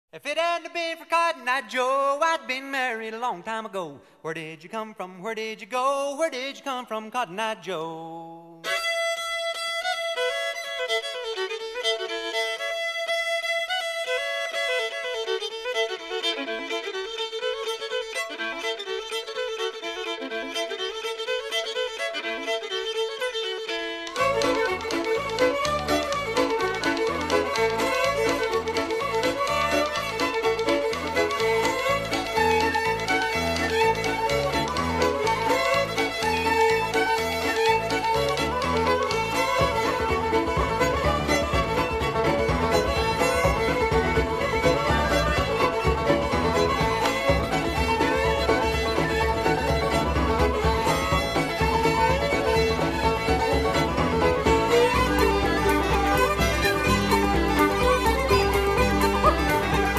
If it hadn't been for Cotton Eye Joe, I'd been married a long time ago. Where did you come from? Where did you go? Where did you come from, Cotton Eye Joe?